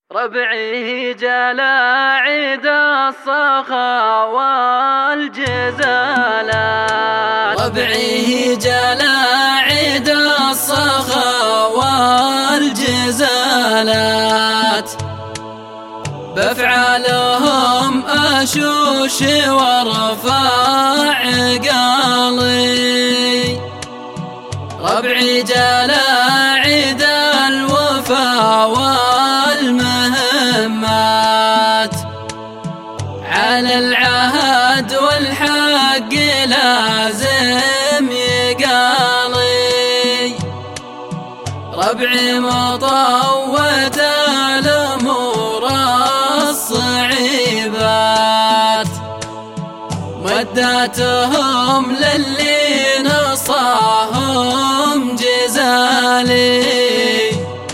ربعي جلا عيد الصخا والجزالات، ربعي جلا عيد الصخا والجزالات، بأفعالهم أشوش وارفع عقالي. ربعي جلا عيد الوفا والمهمات، على العهد والحق لازم يقالي. ربعي مطوت الأمور الصعيبات، موداتهم للي نصاهم جزالي،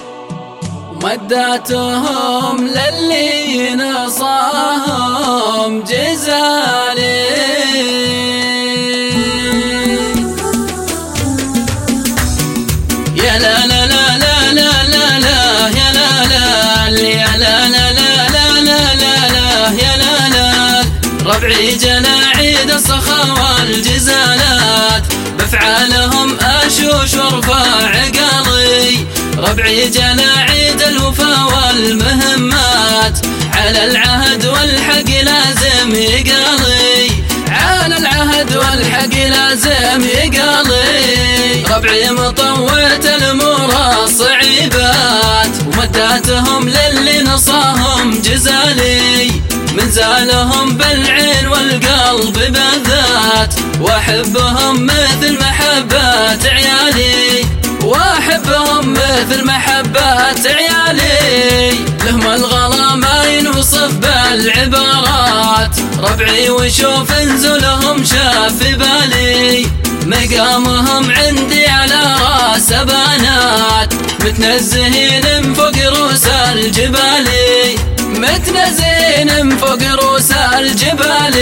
موداتهم للي نصاهم جزالي. يا لا لا لا لا لا لا لا يا لا لا يا لا لا لا لا لا لا لا يا لا لا. ربعي جلا عيد الصخا والجزالات، بأفعالهم أشوش وارفع عقالي. ربعي جلا عيد الوفا والمهمات، على العهد والحق لازم يقالي، على العهد والحق لازم يقالي. ربعي مطوت الأمور الصعيبات، ومداتهم للي نصاهم جزالي. من زالهم بالعين والقلب بالذات، واحبهم مثل محبة عيالي، واحبهم مثل محبة عيالي. لهم الغلا ما ينوصف بالعبارات، ربعي وشوف انزلهم شاف في بالي. مقامهم عندي على راس بنات، متنزهين فوق رؤوس الجبال، متنزهين فوق رؤوس الجبال.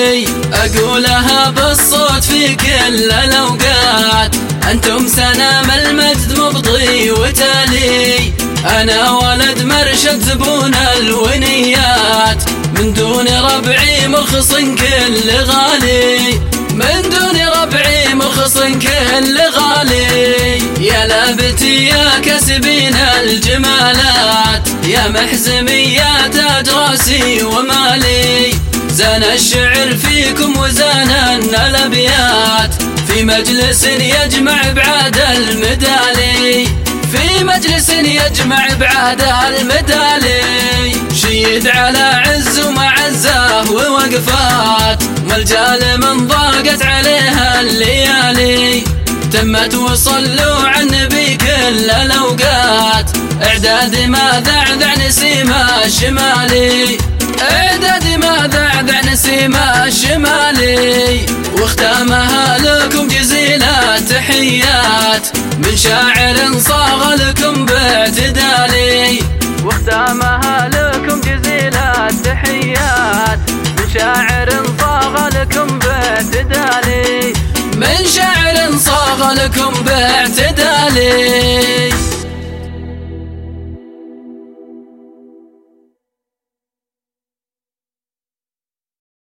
أقولها بالصوت في كل الأوقات، أنتم سنام المجد مبضي وتالي. أنا ولد مرشد زبون الونيات، من دون ربعي مرخص كل غالي، من دون ربعي مرخص كل غالي. يا لابتي يا كسبين الجمالات، يا محزمي يا تاج راسي ومالي. زان الشعر فيكم وزان الأبيات، في مجلس يجمع بعد المدالي، في مجلس يجمع بعد المدالي. شيد على عز ومعزه ووقفات، ملجال من ضاقت عليها الليالي. تمت وصلوا على النبي كل الأوقات، إعداد ما ذعذع نسيم الشمالي، إعداد ما ذعذع نسيم الشمالي. واختامها لكم جزيل التحيات، من شاعر صاغ لكم باعتدالي. واختامها لكم جزيل التحيات، من شاعر صاغ لكم باعتدالي، من شاعر صاغ لكم باعتدالي.